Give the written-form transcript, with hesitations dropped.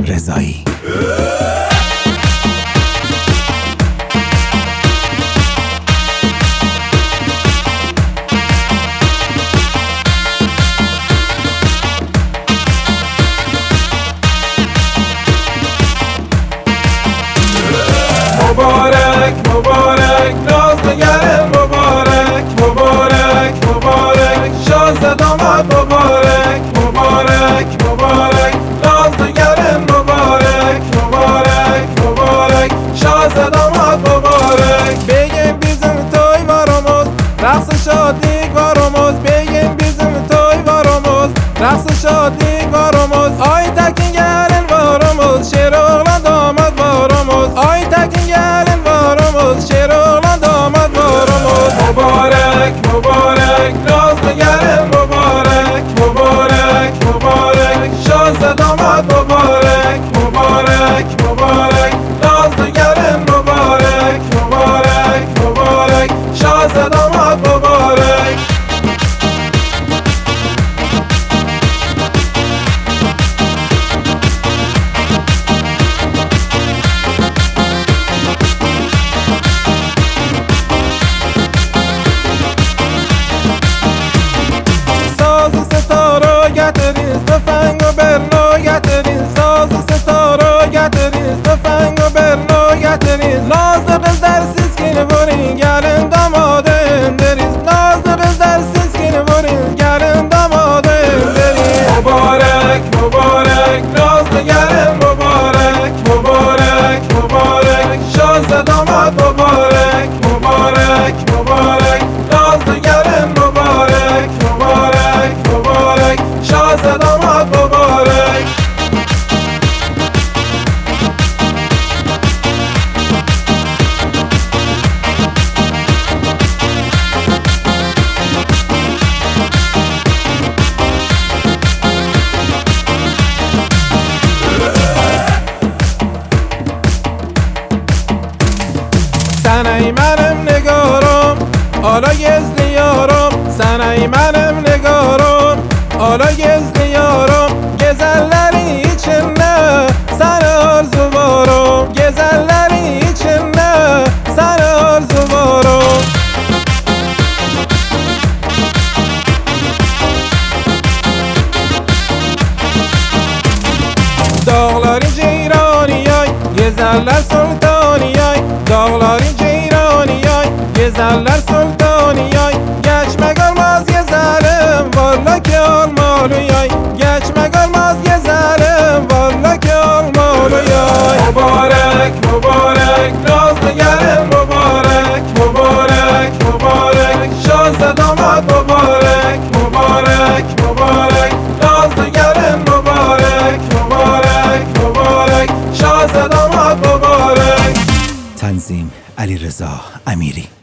رضایی. مبارک مبارک نازنگر مبارک مبارک مبارک شازده داماد مبارک مبارک مبارک نازنگر مبارک مبارک مبارک شازده داماد مبارک بگیم bizim toy varımız raqs şadik varımız begin bizim toy varımız raqs şadik varımız Aytekin gelin varımız Şeroğlan damat varımız Aytekin gelin varımız Şeroğlan damat varımız Mübarek mübarek nazlı gelin mübarek mübarek mübarek şazde damat mübarek mübarek mübarek nazlı gelin mübarek mübarek mübarek şazde damat mübarek تفنگ و برنو گترین ساز و ستاره گترین تفنگ و برنو گترین ناز قز درسیز که نبورین گرن داماده اندریز ناز قز درسیز که نبورین گرن داماده اندریز مبارک مبارک ناز گرن مبارک مبارک مبارک شازده داماد مبارک مبارک مبارک ناز گرن مبارک مبارک مبارک شازده داماد مبارک سنای منم نگارم حالا گزلی یارم سنای منم نگارم حالا گزلی یارم گزلleri içinde sana arzu varım Gezelleri içinde sana arzu varım Dağları ceyraniyay Gezeller sultaniyay Dağları ceyraniyay Gezeller sultaniyay Geçmek olmaz gezelim Valla ki olmalıyay Geçmek olmaz gezelim Valla ki olmalıyay Mübarek mübarek nazlı gelin mübarek Mübarek mübarek şazde damat mübarek Mübarek mübarek nazlı gelin mübarek Mübarek mübarek şazde damat mübarek تنظیم علیرضا امیری.